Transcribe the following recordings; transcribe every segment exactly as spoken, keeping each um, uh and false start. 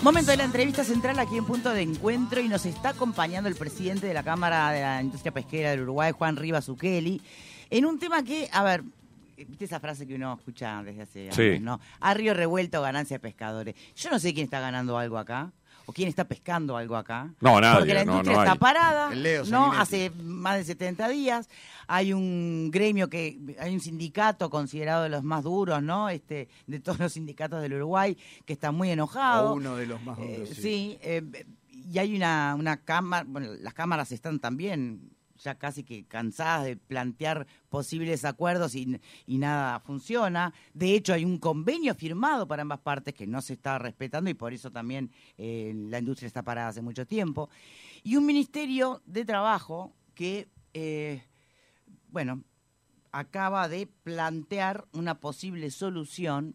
Momento de la entrevista central aquí en Punto de Encuentro y nos está acompañando el presidente de la Cámara de la Industria Pesquera del Uruguay, Juan Rivas Ukeli, en un tema que, a ver, ¿viste esa frase que uno escucha desde hace años, sí. ¿no? A río revuelto, ganancia de pescadores. Yo no sé quién está ganando algo acá, o quién está pescando algo acá. No, nadie. Porque la industria no, no está hay. parada, Leo ¿no? Sanguinetti. Hace más de setenta días. Hay un gremio que, hay un sindicato considerado de los más duros, ¿no? Este, de todos los sindicatos del Uruguay, que está muy enojado. O uno de los más duros, Eh, sí. sí, eh, y hay una, una cámara, bueno, las cámaras están también ya casi que cansadas de plantear posibles acuerdos y, y nada funciona. De hecho, hay un convenio firmado para ambas partes que no se está respetando y por eso también eh, la industria está parada hace mucho tiempo. Y un ministerio de trabajo que, eh, bueno, acaba de plantear una posible solución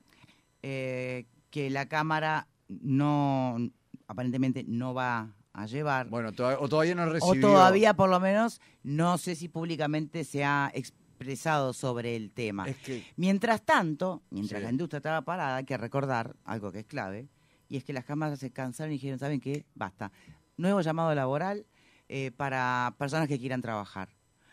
eh, que la Cámara no, aparentemente no va a llevar. Bueno, to- o todavía no O recibió. todavía, por lo menos, no sé si públicamente se ha expresado sobre el tema. Es que Mientras tanto, mientras Sí. la industria estaba parada, hay que recordar algo que es clave, y es que las cámaras se cansaron y dijeron, ¿saben qué? Basta. Nuevo llamado laboral eh, para personas que quieran trabajar.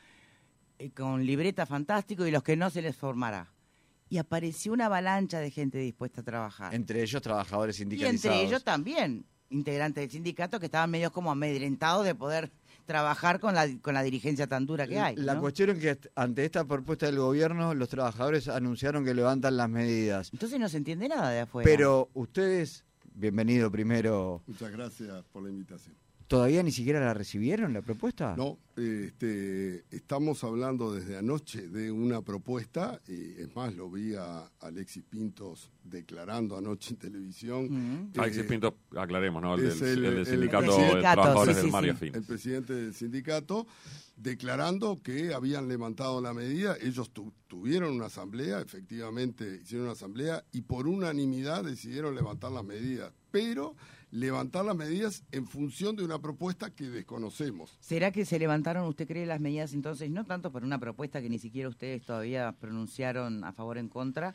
Eh, con libreta fantástico y los que no se les formará. Y apareció una avalancha de gente dispuesta a trabajar. entre ellos trabajadores Y sindicalizados. entre ellos también, integrantes del sindicato que estaban medios como amedrentados de poder trabajar con la, con la dirigencia tan dura que hay. La ¿no? cuestión es que est- ante esta propuesta del gobierno, los trabajadores anunciaron que levantan las medidas. Entonces no se entiende nada de afuera. Pero ustedes, bienvenido primero, Muchas gracias por la invitación. ¿todavía ni siquiera la recibieron la propuesta? No, este, estamos hablando desde anoche de una propuesta, y es más, lo vi a Alexis Pintos declarando anoche en televisión. Mm. Alexis Eh, Pinto, aclaremos, ¿no? El, es del, el- el del el- sindicato el de sindicato, trabajadores sí, del sí, Mario sí. Fin. el presidente del sindicato, declarando que habían levantado la medida. Ellos tu- tuvieron una asamblea, efectivamente hicieron una asamblea, y por unanimidad decidieron levantar las medidas. Pero levantar las medidas en función de una propuesta que desconocemos. ¿Será que se levantaron, usted cree, las medidas entonces, no tanto por una propuesta que ni siquiera ustedes todavía pronunciaron a favor o en contra,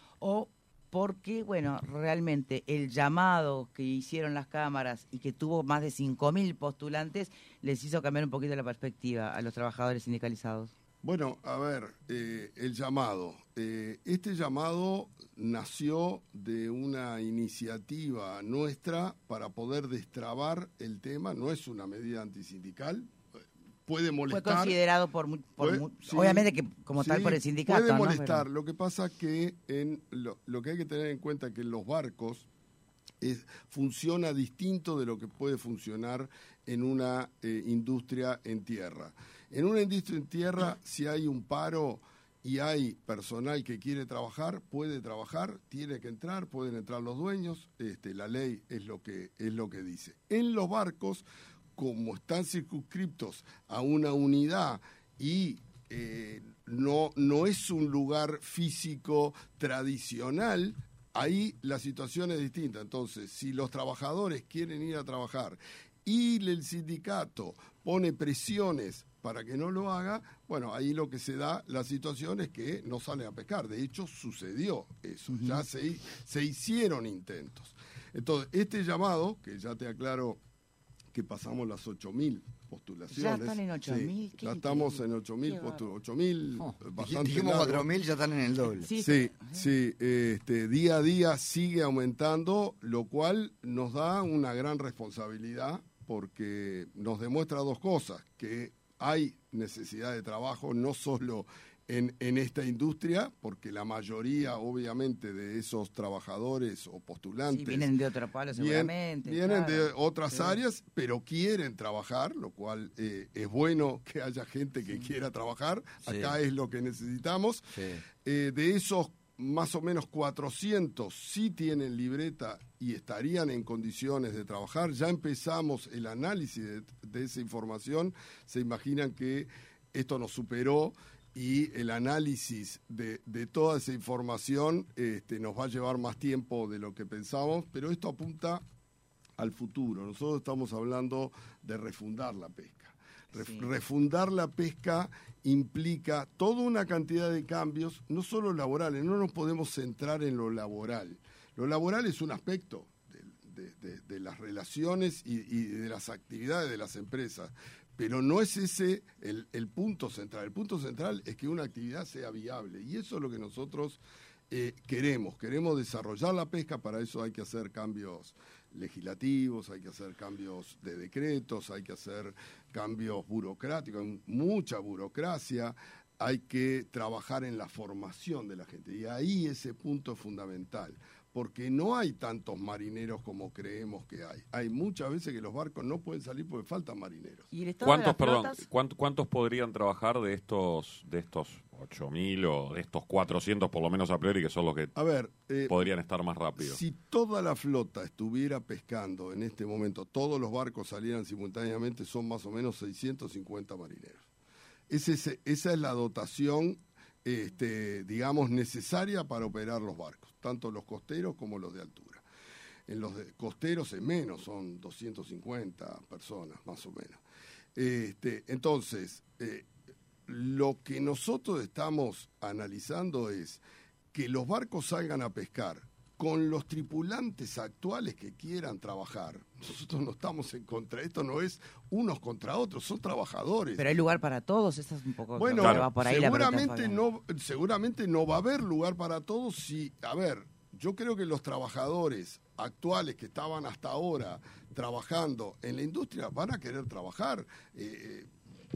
o porque, bueno, realmente el llamado que hicieron las cámaras y que tuvo más de cinco mil postulantes les hizo cambiar un poquito la perspectiva a los trabajadores sindicalizados? Bueno, a ver, eh, el llamado. Eh, este llamado nació de una iniciativa nuestra para poder destrabar el tema. No es una medida antisindical. Puede Fue molestar. considerado por, mu- por Puede- mu- sí, obviamente que como tal sí, por el sindicato. Puede ¿no? molestar. Pero- Lo que pasa que en lo, lo que hay que tener en cuenta es que en los barcos es, funciona distinto de lo que puede funcionar en una eh, industria en tierra. En una industria en tierra, si hay un paro y hay personal que quiere trabajar, puede trabajar, tiene que entrar, pueden entrar los dueños, este, la ley es lo que, es lo que dice. En los barcos, como están circunscriptos a una unidad y eh, no, no es un lugar físico tradicional, ahí la situación es distinta. Entonces, si los trabajadores quieren ir a trabajar y el sindicato pone presiones para que no lo haga, bueno, ahí lo que se da, la situación es que no salen a pescar. De hecho, sucedió eso. Uh-huh. Ya se, se hicieron intentos. Entonces, este llamado, que ya te aclaro que pasamos las ocho mil postulaciones. Ya están en ocho mil. Sí, ya estamos en ocho mil, ocho mil, oh, bastante dijimos largo. cuatro mil, ya están en el doble. Sí, Sí, sí, este, día a día sigue aumentando, lo cual nos da una gran responsabilidad porque nos demuestra dos cosas, que hay necesidad de trabajo no solo en, en esta industria, porque la mayoría obviamente de esos trabajadores o postulantes sí, vienen de otro palo seguramente. Vienen, vienen claro. de otras sí. áreas, pero quieren trabajar, lo cual eh, es bueno que haya gente que sí. quiera trabajar. Sí. Acá es lo que necesitamos. Sí. Eh, de esos más o menos cuatrocientos sí tienen libreta y estarían en condiciones de trabajar. Ya empezamos el análisis de, de esa información. Se imaginan que esto nos superó y el análisis de, de toda esa información este, nos va a llevar más tiempo de lo que pensamos, pero esto apunta al futuro. Nosotros estamos hablando de refundar la pesca. Ref, sí. Refundar la pesca implica toda una cantidad de cambios, no solo laborales, no nos podemos centrar en lo laboral. Lo laboral es un aspecto de, de, de las relaciones y, y de las actividades de las empresas. Pero no es ese el, el punto central. El punto central es que una actividad sea viable. Y eso es lo que nosotros eh, queremos. Queremos desarrollar la pesca. Para eso hay que hacer cambios legislativos, hay que hacer cambios de decretos, hay que hacer cambios burocráticos, mucha burocracia. Hay que trabajar en la formación de la gente. Y ahí ese punto es fundamental. Porque no hay tantos marineros como creemos que hay. Hay muchas veces que los barcos no pueden salir porque faltan marineros. ¿Y el estado ¿Cuántos, de las perdón, flotas? ¿cuántos, cuántos podrían trabajar de estos de estos ocho mil o de estos cuatrocientos por lo menos a priori, que son los que A ver, eh, podrían estar más rápido? si toda la flota estuviera pescando en este momento, todos los barcos salieran simultáneamente, son más o menos seiscientos cincuenta marineros. Ese, ese, esa es la dotación, este, digamos, necesaria para operar los barcos, tanto los costeros como los de altura. En los de costeros es menos, son doscientas cincuenta personas, más o menos. Este, entonces, eh, lo que nosotros estamos analizando es que los barcos salgan a pescar con los tripulantes actuales que quieran trabajar. Nosotros no estamos en contra, esto no es unos contra otros, son trabajadores. Pero hay lugar para todos, esa es un poco... Bueno, creo que va por ahí la seguramente pregunta, no, seguramente no va a haber lugar para todos si, a ver, yo creo que los trabajadores actuales que estaban hasta ahora trabajando en la industria van a querer trabajar. Eh,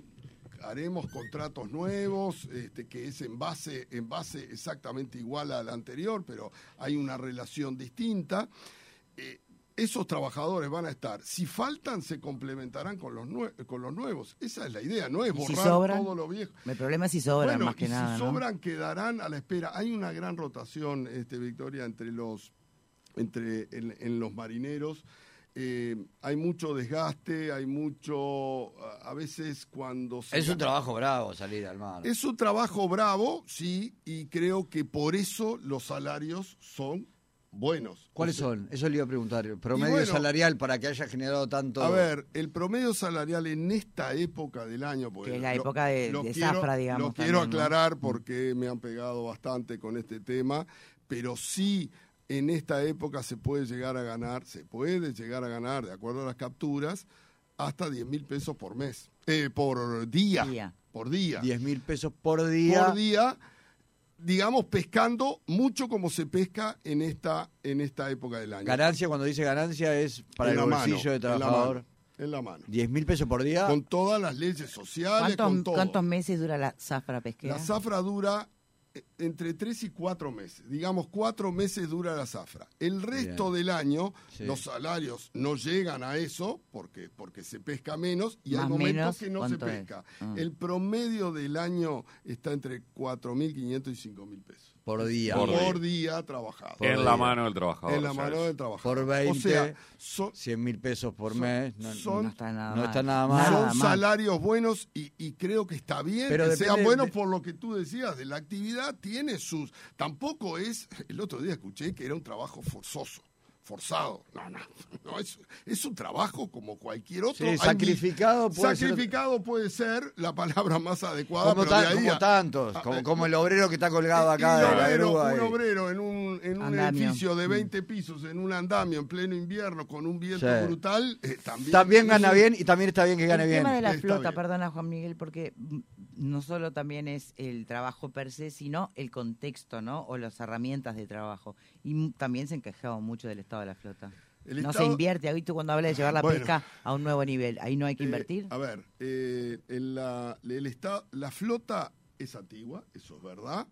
haremos contratos nuevos, este, que es en base, en base exactamente igual al anterior, pero hay una relación distinta. Eh, esos trabajadores van a estar, si faltan, se complementarán con los, nue con los nuevos. Esa es la idea, no es ¿Y borrar si sobran? todo lo viejo. El problema es si sobran, Bueno, más que y nada, si ¿no? sobran, quedarán a la espera. Hay una gran rotación, este, Victoria, entre los, entre en, en los marineros. Eh, hay mucho desgaste, hay mucho, a veces cuando se Es un gana- trabajo bravo salir al mar. es un trabajo bravo, sí, y creo que por eso los salarios son buenos. ¿Cuáles O sea, son? Eso le iba a preguntar. El promedio bueno, salarial para que haya generado tanto... A ver, el promedio salarial en esta época del año, porque Que es la lo- época de- lo de quiero- zafra, digamos, Lo quiero también, ¿no? aclarar porque me han pegado bastante con este tema, pero sí en esta época se puede llegar a ganar, se puede llegar a ganar, de acuerdo a las capturas, hasta diez mil pesos por mes, eh, por día, Día. por día. diez mil pesos por día. Por día, digamos, pescando mucho como se pesca en esta, en esta época del año. Ganancia, cuando dice ganancia, es para En el la bolsillo mano, de en la trabajador. mano, En la mano. diez mil pesos por día. Con todas las leyes sociales, con ¿Cuántos, todo. ¿Cuántos meses dura la zafra pesquera? La zafra dura eh, entre tres y cuatro meses. Digamos, cuatro meses dura la zafra. El resto Bien. del año, Sí. los salarios no llegan a eso porque, porque se pesca menos y hay Más momentos menos, que no se ¿cuánto es? pesca. Ah. El promedio del año está entre cuatro mil quinientos y cinco mil pesos. Por día. Por Por, día. día trabajado. Por en día. la mano del trabajador. en la o sea, mano es- del trabajador. Por veinte, O sea, son, cien mil pesos por son- mes. No, son- No está nada no mal. está nada mal. son Nada mal. salarios buenos y, y creo que está bien Pero que depende sean buenos de- por lo que tú decías, de la actividad tiene sus... Tampoco es, el otro día escuché que era un trabajo forzoso, forzado. No, no, no es, es un trabajo como cualquier otro. Sí, Hay sacrificado mil- puede ser- Sacrificado puede ser la palabra más adecuada, Como, pero tan- de ahí como a- tantos, a- como, como el obrero que está colgado y- acá y de un la obrero, grúa. un y- obrero en un, en un Andamio. edificio de veinte pisos, en un andamio, en pleno invierno, con un viento Sí. brutal, eh, también... También es gana un- bien y también está bien que gane el bien. tema de la Está flota, bien. perdona Juan Miguel, porque mm, no solo también es el trabajo per se, sino el contexto, ¿no? O las herramientas de trabajo. Y mm, también se han quejado mucho del estado de la flota. El no estado- se invierte, ¿has visto cuando habla de llevar la Bueno. pesca a un nuevo nivel? Ahí no hay que Eh, invertir. a ver, eh, en la, el estado, la flota es antigua, eso es verdad.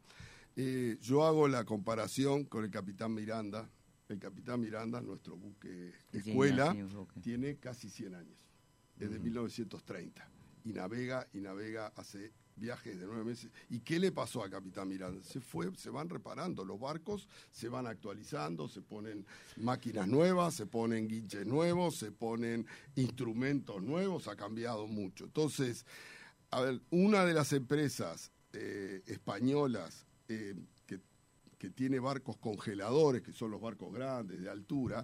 Eh, yo hago la comparación con el Capitán Miranda. El Capitán Miranda, nuestro buque Sí, sí, escuela, sí, buque. tiene casi cien años, desde mil novecientos treinta. Y navega, y navega, hace viajes de nueve meses. ¿Y qué le pasó al Capitán Miranda? Se fue, se van reparando, los barcos se van actualizando, se ponen máquinas nuevas, se ponen guinches nuevos, se ponen instrumentos nuevos, ha cambiado mucho. Entonces, a ver, una de las empresas eh, españolas eh, que, que tiene barcos congeladores, que son los barcos grandes, de altura,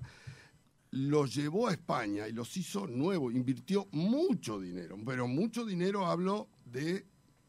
los llevó a España y los hizo nuevos, invirtió mucho dinero, pero mucho dinero, hablo de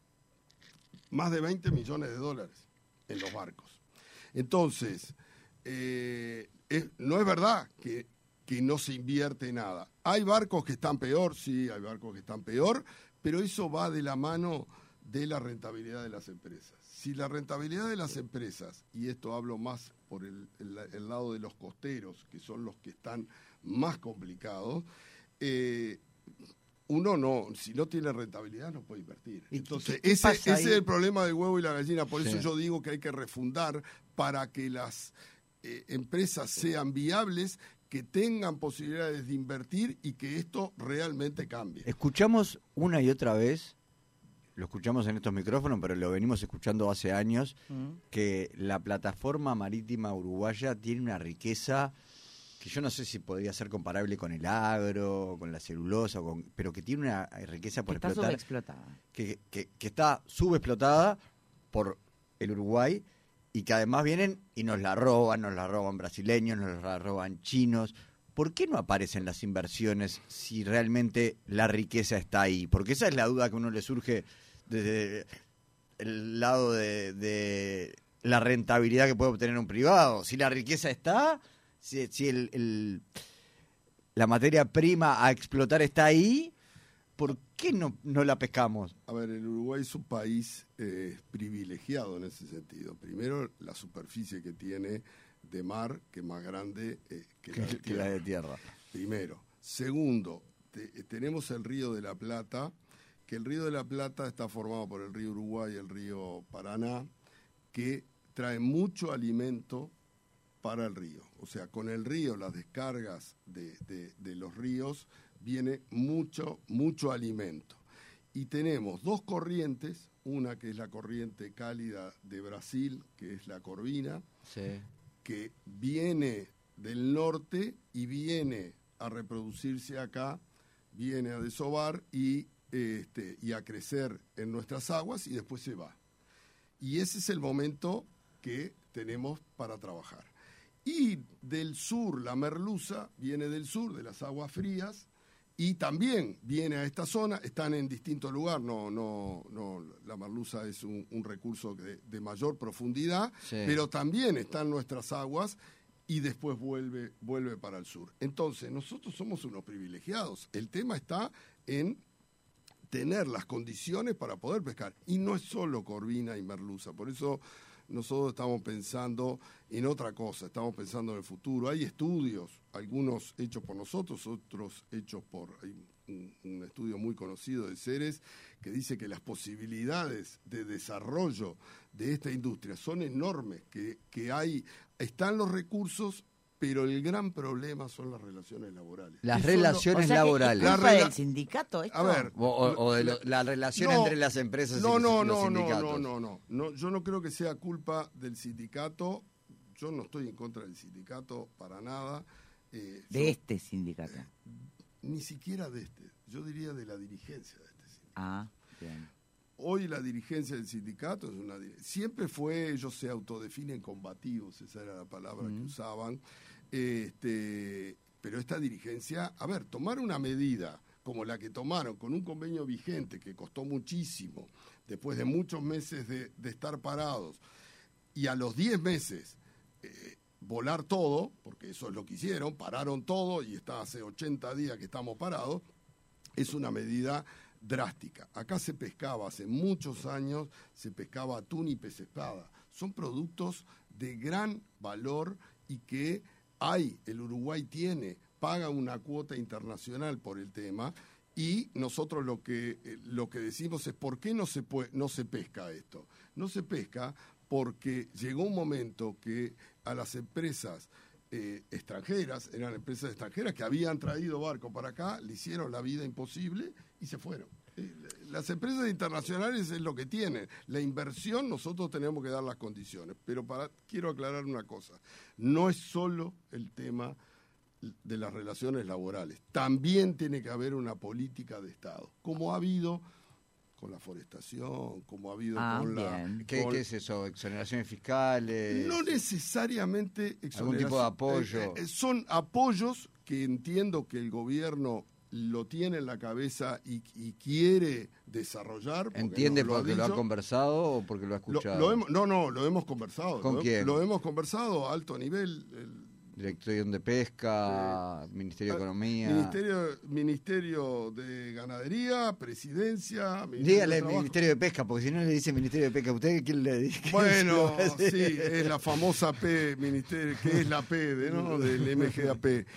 más de veinte millones de dólares en los barcos. Entonces, eh, es- no es verdad que que no se invierte nada. ¿Hay barcos que están peor? Sí, hay barcos que están peor, pero eso va de la mano de la rentabilidad de las empresas. Si la rentabilidad de las empresas, y esto hablo más por el, el, el lado de los costeros, que son los que están más complicados, eh, uno no, si no tiene rentabilidad no puede invertir. Entonces, ¿qué, qué ese, ese es ahí? el problema del huevo y la gallina. Por Sí. eso yo digo que hay que refundar para que las eh, empresas sean viables, que tengan posibilidades de invertir y que esto realmente cambie. Escuchamos una y otra vez, lo escuchamos en estos micrófonos, pero lo venimos escuchando hace años, Mm. que la plataforma marítima uruguaya tiene una riqueza que yo no sé si podría ser comparable con el agro, con la celulosa, con, pero que tiene una riqueza por Está explotar, subexplotada. que, que, que está subexplotada por el Uruguay y que además vienen y nos la roban, nos la roban brasileños, nos la roban chinos. ¿Por qué no aparecen las inversiones si realmente la riqueza está ahí? Porque esa es la duda que a uno le surge desde el lado de, de la rentabilidad que puede obtener un privado. Si la riqueza está, si, si el, el, la materia prima a explotar está ahí, ¿por qué no, no la pescamos? A ver, el Uruguay es un país eh, privilegiado en ese sentido. Primero, la superficie que tiene de mar, que es más grande eh, que, la de Que la de tierra. Primero. Segundo, te, tenemos el Río de la Plata, que el Río de la Plata está formado por el río Uruguay y el río Paraná, que trae mucho alimento para el río. O sea, con el río, las descargas de, de, de los ríos, viene mucho, mucho alimento. Y tenemos dos corrientes, una que es la corriente cálida de Brasil, que es la Corvina, Sí. que viene del norte y viene a reproducirse acá, viene a desovar y, este, y a crecer en nuestras aguas y después se va. Y ese es el momento que tenemos para trabajar. Y del sur, la merluza viene del sur, de las aguas frías, y también viene a esta zona, están en distintos lugares, no, no, no, la merluza es un, un recurso de, de mayor profundidad, Sí. pero también están nuestras aguas y después vuelve, vuelve para el sur. Entonces, nosotros somos unos privilegiados. El tema está en tener las condiciones para poder pescar. Y no es solo corvina y merluza, por eso nosotros estamos pensando en otra cosa, estamos pensando en el futuro. Hay estudios, algunos hechos por nosotros, otros hechos por hay un, un estudio muy conocido de Ceres que dice que las posibilidades de desarrollo de esta industria son enormes, que, que hay, están los recursos, pero el gran problema son las relaciones laborales. Las Eso es lo- relaciones O sea que laborales. ¿es culpa La rela- del sindicato esto? A ver, O, o- o de lo- la relación No, entre las empresas No, y no, los, los no, no, sindicatos. no, no, no, no. Yo no creo que sea culpa del sindicato. Yo no estoy en contra del sindicato para nada. Eh, De yo- este sindicato. Ni siquiera de este. Yo diría de la dirigencia de este sindicato. Ah, bien. Hoy la dirigencia del sindicato es una dir- siempre fue, ellos se autodefinen combativos, esa era la palabra que usaban. Este, pero esta dirigencia, a ver, tomar una medida como la que tomaron con un convenio vigente que costó muchísimo, después de muchos meses de, de estar parados, y a los diez meses eh, volar todo, porque eso es lo que hicieron, pararon todo y está hace ochenta días que estamos parados, es una medida drástica. Acá se pescaba hace muchos años, se pescaba atún y pez espada. Son productos de gran valor y que hay, el Uruguay tiene, paga una cuota internacional por el tema y nosotros lo que, eh, lo que decimos es ¿por qué no se, puede, no se pesca esto? No se pesca porque llegó un momento que a las empresas eh, extranjeras, eran empresas extranjeras que habían traído barco para acá, le hicieron la vida imposible y se fueron. Eh, Las empresas internacionales es lo que tienen. La inversión nosotros tenemos que dar las condiciones. Pero para, quiero aclarar una cosa. No es solo el tema de las relaciones laborales. También tiene que haber una política de Estado. Como ha habido con la forestación, como ha habido Ah, con la... bien. ¿Qué, con- ¿Qué es eso? ¿Exoneraciones fiscales? No necesariamente ¿Algún tipo de apoyo? eh, eh, son apoyos que entiendo que el gobierno lo tiene en la cabeza y, y quiere desarrollar. porque ¿Entiende nos lo ha porque lo ha dicho. conversado o porque lo ha Lo- escuchado? lo hemos- no, no, lo hemos conversado. ¿Con lo, quién? Lo hemos conversado a alto nivel. el- Dirección de Pesca, eh, Ministerio de Economía. Ministerio, Ministerio de Ganadería, Presidencia. Dígale Ministerio de Pesca, porque si no le dice Ministerio de Pesca, ¿usted quién le dice? Bueno, sí, es la famosa P, ministerio, que es la P de, ¿no? del M G A P.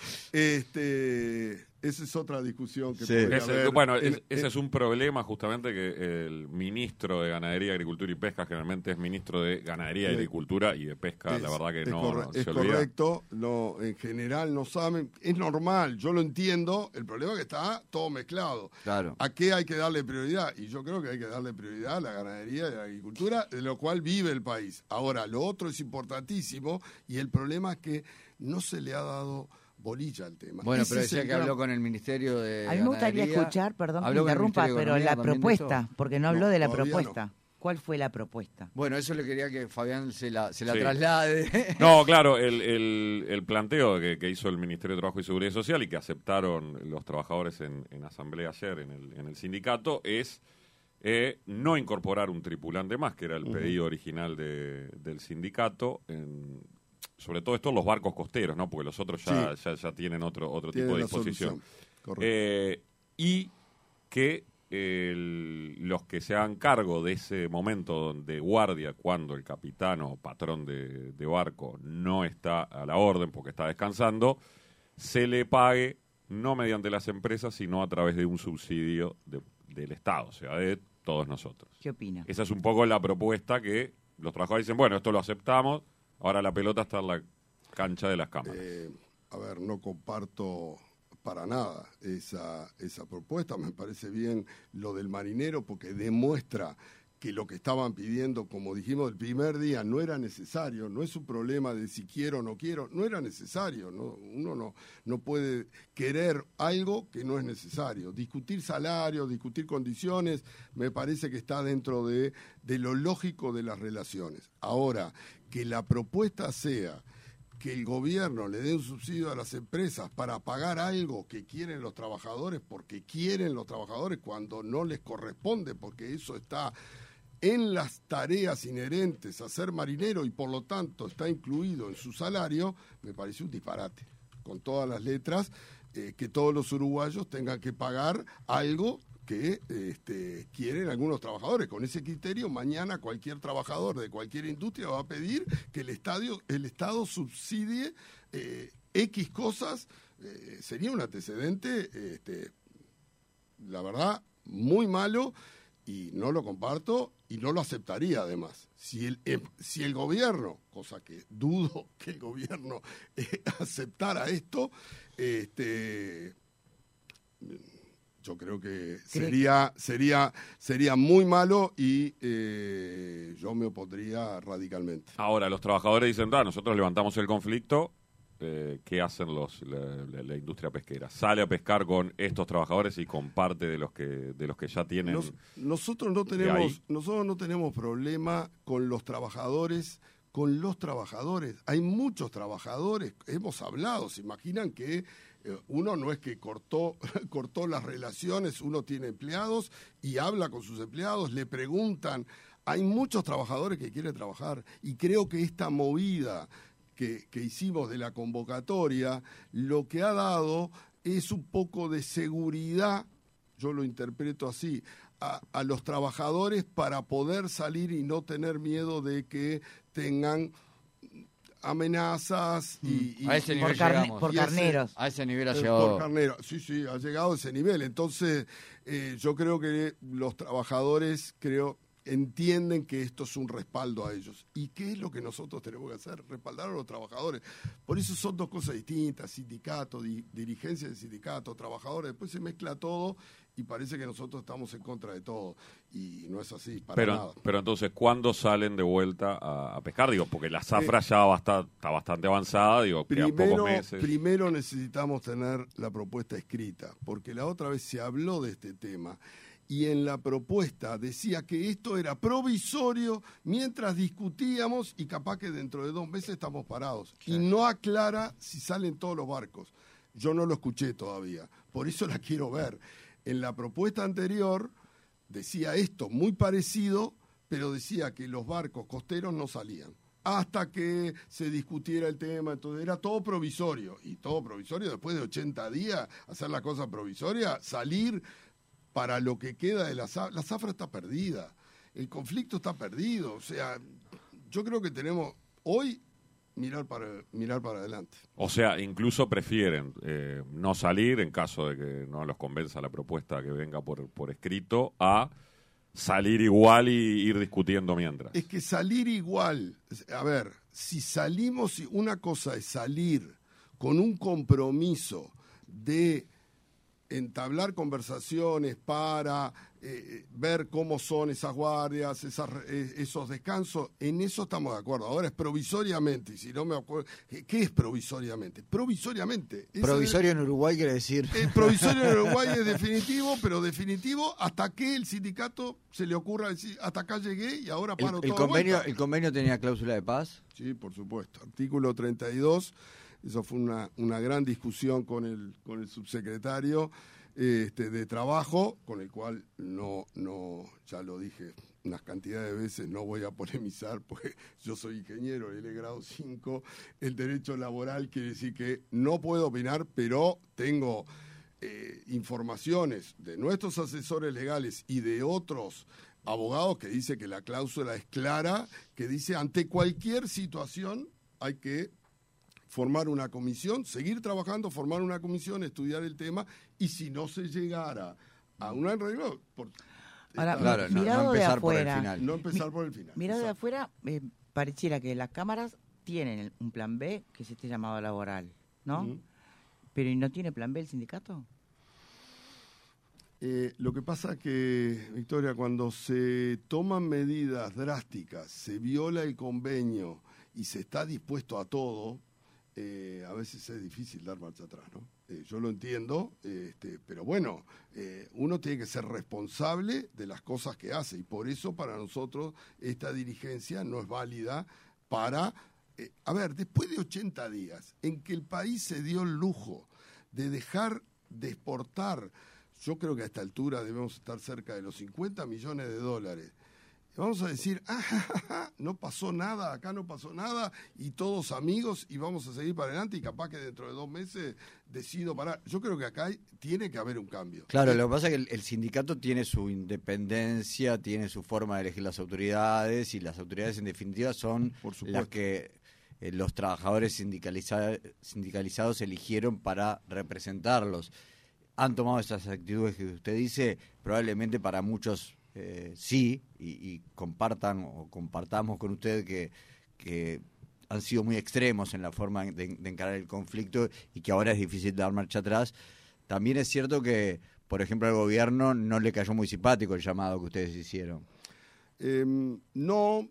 Este, esa es otra discusión que sí. podría ese, haber. Bueno, en, es, ese en, es un problema justamente que el ministro de Ganadería, Agricultura y Pesca generalmente es ministro de Ganadería, eh, Agricultura y de Pesca, es, la verdad que es no, corre, no es se olvida. correcto, no, en general no saben, es normal, yo lo entiendo, el problema es que está todo mezclado. Claro. ¿A qué hay que darle prioridad? Y yo creo que hay que darle prioridad a la ganadería y a la agricultura, de lo cual vive el país. Ahora, lo otro es importantísimo y el problema es que no se le ha dado bolilla al tema. Bueno, Ese pero decía que gran... habló con el Ministerio de A mí me gustaría Ganadería. escuchar, perdón que Habló con el interrumpa, Ministerio de pero la Economía propuesta, porque no habló No, de la todavía propuesta. no. ¿Cuál fue la propuesta? Bueno, eso le quería que Fabián se la, se la Sí. traslade. No, claro, el, el, el planteo que, que hizo el Ministerio de Trabajo y Seguridad Social y que aceptaron los trabajadores en, en asamblea ayer en el, en el sindicato es eh, no incorporar un tripulante más, que era el pedido uh-huh. original de, del sindicato, en, sobre todo esto en los barcos costeros, ¿no? Porque los otros ya, sí. ya, ya tienen otro, otro tipo de disposición. Eh, y que El, los que se hagan cargo de ese momento de guardia cuando el capitán o patrón de, de barco no está a la orden porque está descansando, se le pague no mediante las empresas, sino a través de un subsidio de, del Estado, o sea, de todos nosotros. ¿Qué opina? Esa es un poco la propuesta que los trabajadores dicen, bueno, esto lo aceptamos, ahora la pelota está en la cancha de las cámaras. Eh, a ver, no comparto para nada esa, esa propuesta. Me parece bien lo del marinero porque demuestra que lo que estaban pidiendo, como dijimos el primer día, no era necesario. No es un problema de si quiero o no quiero, no era necesario, ¿no? Uno no, no puede querer algo que no es necesario. Discutir salarios, discutir condiciones, me parece que está dentro de, de lo lógico de las relaciones. Ahora, que la propuesta sea que el gobierno le dé un subsidio a las empresas para pagar algo que quieren los trabajadores, porque quieren los trabajadores cuando no les corresponde, porque eso está en las tareas inherentes a ser marinero y por lo tanto está incluido en su salario, me parece un disparate, con todas las letras, eh, que todos los uruguayos tengan que pagar algo que este, quieren algunos trabajadores. Con ese criterio, mañana cualquier trabajador de cualquier industria va a pedir que el, estadio, el Estado subsidie eh, X cosas. Eh, sería un antecedente, este, la verdad, muy malo y no lo comparto y no lo aceptaría además. Si el, eh, si el gobierno, cosa que dudo que el gobierno eh, aceptara esto, este... yo creo que sería sería sería muy malo y eh, yo me opondría radicalmente. Ahora, los trabajadores dicen, ah, nosotros levantamos el conflicto, eh, ¿qué hacen los la, la, la industria pesquera? ¿Sale a pescar con estos trabajadores y con parte de los que de los que ya tienen? Nos, nosotros no tenemos nosotros no tenemos problema con los trabajadores, con los trabajadores. Hay muchos trabajadores, hemos hablado, se imaginan que uno no es que cortó, cortó las relaciones, uno tiene empleados y habla con sus empleados, le preguntan. Hay muchos trabajadores que quieren trabajar y creo que esta movida que, que hicimos de la convocatoria lo que ha dado es un poco de seguridad, yo lo interpreto así, a, a los trabajadores para poder salir y no tener miedo de que tengan amenazas y, y a ese nivel por, carne, llegamos. por Y carneros. Ese, a ese nivel ha eh, llegado. Por carneros, sí, sí, ha llegado a ese nivel. Entonces, eh, yo creo que los trabajadores, creo, entienden que esto es un respaldo a ellos. ¿Y qué es lo que nosotros tenemos que hacer? Respaldar a los trabajadores. Por eso son dos cosas distintas, sindicato, di, dirigencia del sindicato, trabajadores, después se mezcla todo y parece que nosotros estamos en contra de todo. Y no es así, para pero, nada. Pero entonces, ¿cuándo salen de vuelta a, a pescar? Digo, porque la zafra eh, ya va está, está bastante avanzada, digo, primero, quedan pocos meses. Primero necesitamos tener la propuesta escrita, porque la otra vez se habló de este tema. Y en la propuesta decía que esto era provisorio mientras discutíamos y capaz que dentro de dos meses estamos parados. Sí. Y no aclara si salen todos los barcos. Yo no lo escuché todavía, por eso la quiero ver. En la propuesta anterior decía esto, muy parecido, pero decía que los barcos costeros no salían. hasta que se discutiera el tema. Entonces era todo provisorio, y todo provisorio después de ochenta días, hacer la cosa provisoria, salir para lo que queda de la zafra. La zafra está perdida, el conflicto está perdido, o sea, yo creo que tenemos hoy mirar para mirar para adelante. O sea, incluso prefieren eh, no salir en caso de que no los convenza la propuesta que venga por, por escrito, a salir igual y ir discutiendo mientras. Es que salir igual, a ver, si salimos, una cosa es salir con un compromiso de entablar conversaciones para eh, ver cómo son esas guardias, esas, eh, esos descansos, en eso estamos de acuerdo. Ahora es provisoriamente, y si no me acuerdo, ¿qué es provisoriamente? Provisoriamente. Provisorio es, en Uruguay quiere decir... El provisorio en Uruguay es definitivo, pero definitivo hasta que el sindicato se le ocurra decir, hasta acá llegué y ahora paro el, el todo convenio vuelta. ¿El convenio tenía cláusula de paz? Sí, por supuesto. Artículo treinta y dos. Eso fue una, una gran discusión con el, con el subsecretario este, de Trabajo, con el cual no, no, ya lo dije unas cantidades de veces, no voy a polemizar, porque yo soy ingeniero, él es grado cinco, el derecho laboral quiere decir que no puedo opinar, pero tengo eh, informaciones de nuestros asesores legales y de otros abogados que dice que la cláusula es clara, que dice ante cualquier situación hay que formar una comisión, seguir trabajando, formar una comisión, estudiar el tema, y si no se llegara a un arreglo, por, Ahora, está, claro, no, mirado no de empezar por el afuera, final. no empezar por el final. Mirado de Exacto. afuera, eh, pareciera que las cámaras tienen un plan B, que es este llamado laboral, ¿no? Uh-huh. Pero ¿y no tiene plan B el sindicato? Eh, lo que pasa es que, Victoria, cuando se toman medidas drásticas, se viola el convenio y se está dispuesto a todo, eh, a veces es difícil dar marcha atrás, ¿no? Eh, yo lo entiendo, eh, este, pero bueno, eh, uno tiene que ser responsable de las cosas que hace, y por eso para nosotros esta dirigencia no es válida para... Eh, a ver, después de ochenta días en que el país se dio el lujo de dejar de exportar, yo creo que a esta altura debemos estar cerca de los cincuenta millones de dólares. Vamos a decir, ah, ja, ja, ja, no pasó nada, acá no pasó nada, y todos amigos, y vamos a seguir para adelante, y capaz que dentro de dos meses decido parar. Yo creo que acá hay, tiene que haber un cambio. Claro, lo que pasa es que el, el sindicato tiene su independencia, tiene su forma de elegir las autoridades, y las autoridades en definitiva son las que eh, los trabajadores sindicaliza- sindicalizados eligieron para representarlos. Han tomado esas actitudes que usted dice, probablemente para muchos eh, sí, y, y compartan o compartamos con usted que, que han sido muy extremos en la forma de, de encarar el conflicto y que ahora es difícil dar marcha atrás. También es cierto que, por ejemplo, al gobierno no le cayó muy simpático el llamado que ustedes hicieron. Eh, no...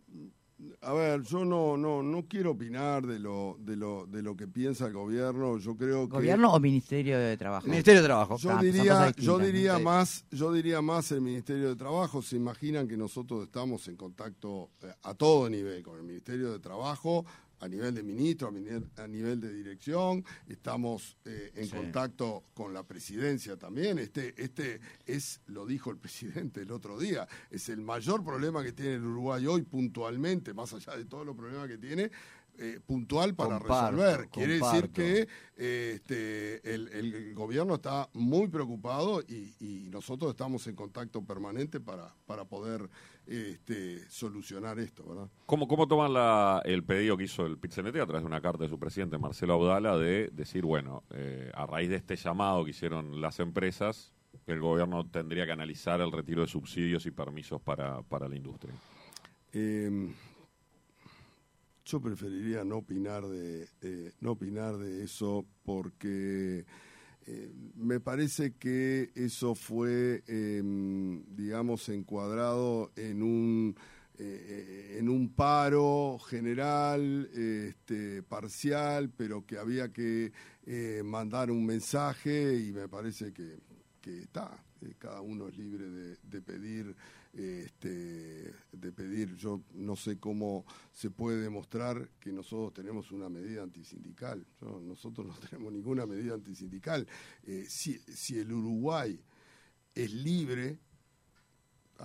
A ver, yo no no no quiero opinar de lo de lo de lo que piensa el gobierno. Yo creo que ¿Gobierno o Ministerio de Trabajo? Ministerio de Trabajo. Yo Ah, diría yo diría Sí. más yo diría más el Ministerio de Trabajo. Se imaginan que nosotros estamos en contacto eh, a todo nivel con el Ministerio de Trabajo, a nivel de ministro, a nivel, a nivel de dirección, estamos eh, en Sí. contacto con la presidencia también. Este, este es, lo dijo el presidente el otro día, es el mayor problema que tiene el Uruguay hoy puntualmente, más allá de todos los problemas que tiene, eh, puntual para Comparto, resolver. Quiere comparto. decir que eh, este, el, el gobierno está muy preocupado y, y nosotros estamos en contacto permanente para, para poder este, solucionar esto, ¿verdad? ¿Cómo, cómo toman la, el pedido que hizo el Pit-C N T a través de una carta de su presidente, Marcelo Audala, de decir, bueno, eh, a raíz de este llamado que hicieron las empresas, el gobierno tendría que analizar el retiro de subsidios y permisos para, para la industria? Eh, yo preferiría no opinar de eh, no opinar de eso porque eh, me parece que eso fue, eh, digamos, encuadrado en un eh, en un paro general, este, parcial, pero que había que eh, mandar un mensaje y me parece que, que está. Eh, cada uno es libre de, de pedir. Este, de pedir, yo no sé cómo se puede demostrar que nosotros tenemos una medida antisindical. Yo, nosotros no tenemos ninguna medida antisindical. Eh, si, si el Uruguay es libre, ¿ah?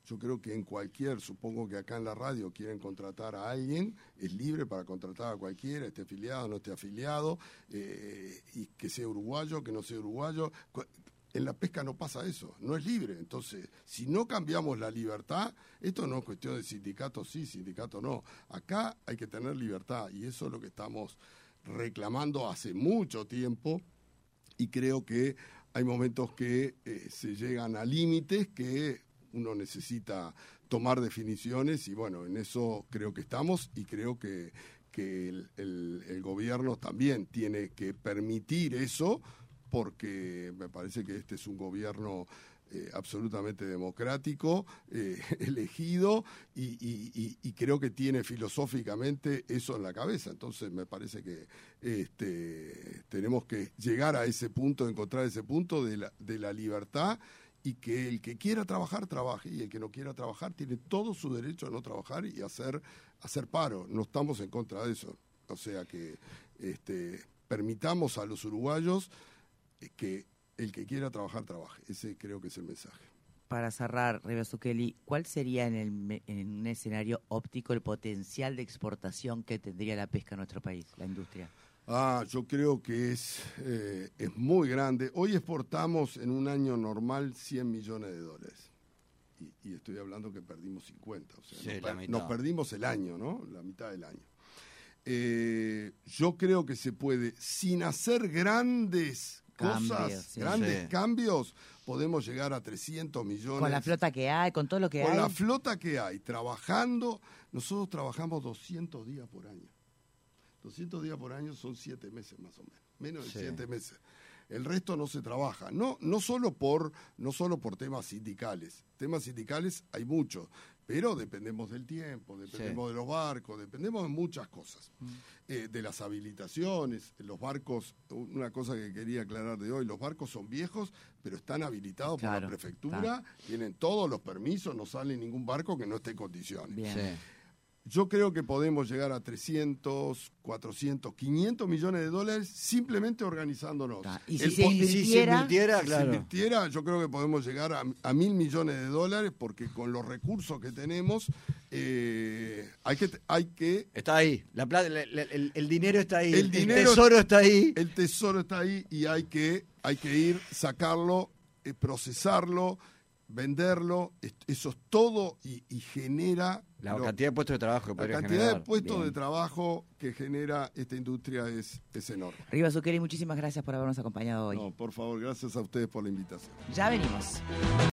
Yo creo que en cualquier, supongo que acá en la radio quieren contratar a alguien, es libre para contratar a cualquiera, esté afiliado, no esté afiliado, eh, y que sea uruguayo, que no sea uruguayo. En la pesca no pasa eso, no es libre. Entonces, si no cambiamos la libertad, esto no es cuestión de sindicato sí, sindicato no. Acá hay que tener libertad y eso es lo que estamos reclamando hace mucho tiempo y creo que hay momentos que eh, se llegan a límites que uno necesita tomar definiciones y bueno, en eso creo que estamos y creo que, que el, el, el gobierno también tiene que permitir eso porque me parece que este es un gobierno eh, absolutamente democrático, eh, elegido y, y, y, y creo que tiene filosóficamente eso en la cabeza. Entonces me parece que este, tenemos que llegar a ese punto, encontrar ese punto de la, de la libertad y que el que quiera trabajar, trabaje y el que no quiera trabajar tiene todo su derecho a no trabajar y hacer, hacer paro. No estamos en contra de eso. O sea que este, permitamos a los uruguayos que el que quiera trabajar, trabaje. Ese creo que es el mensaje. Para cerrar, Rivas Zucchelli, ¿cuál sería en, el, en un escenario óptico el potencial de exportación que tendría la pesca en nuestro país, la industria? Ah, yo creo que es, eh, es muy grande. Hoy exportamos en un año normal cien millones de dólares. Y, y estoy hablando que perdimos cincuenta. O sea, sí, nos, la per mitad. nos perdimos el año, ¿no? La mitad del año. Eh, yo creo que se puede, sin hacer grandes cosas, Cambios, sí. grandes Sí. cambios, podemos llegar a trescientos millones. Con la flota que hay, con todo lo que Con hay. la flota que hay, trabajando, nosotros trabajamos doscientos días por año. doscientos días por año son siete meses más o menos, menos de Sí. siete meses. El resto no se trabaja, no, no, solo por, no solo por temas sindicales. Temas sindicales hay muchos, pero dependemos del tiempo, dependemos Sí. de los barcos, dependemos de muchas cosas. Mm. Eh, de las habilitaciones, los barcos, una cosa que quería aclarar de hoy, los barcos son viejos, pero están habilitados por Claro, la prefectura, tienen todos los permisos, no sale ningún barco que no esté en condiciones. Bien. Sí. Yo creo que podemos llegar a trescientos, cuatrocientos, quinientos millones de dólares simplemente organizándonos. Ta. Y si El se po- Y si se invirtiera, invirtiera, si se claro. invirtiera, yo creo que podemos llegar a, a mil millones de dólares porque con los recursos que tenemos eh, hay que hay que Está ahí. La plata, la- la- el, el dinero está ahí. El El, dinero- tesoro está ahí. el tesoro está ahí y hay que hay que ir sacarlo, eh, procesarlo, venderlo. Es- Eso es todo y, y genera La lo- cantidad de puestos de trabajo que la podría cantidad generar. de puestos Bien. de trabajo que genera esta industria es, es enorme. Rivas Zucchelli, muchísimas gracias por habernos acompañado hoy. No, por favor, gracias a ustedes por la invitación. Ya venimos.